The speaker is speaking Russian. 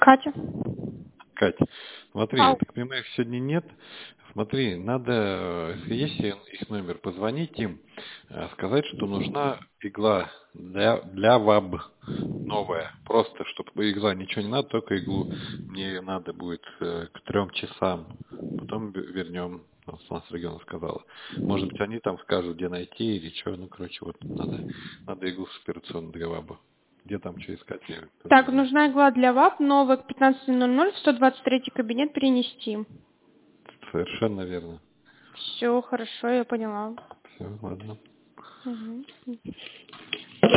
Катя. Кать, смотри, Ау. я так понимаю, их сегодня нет. Смотри, надо, если есть их номер, позвонить им, сказать, что нужна игла для ВАБ новая. Просто, чтобы игла, ничего не надо, только иглу. Мне ее надо будет к 3 часам. Потом вернем, с нас региона сказала. Может быть, они там скажут, где найти или что. Ну, короче, вот надо иглу с операционной для ВАБа. Где там что искать, я тоже Так, не знаю. нужна игла для ВАП, новая к 15:00 в 123 кабинет перенести. Совершенно верно. Все, хорошо, я поняла. Все, ладно. Угу.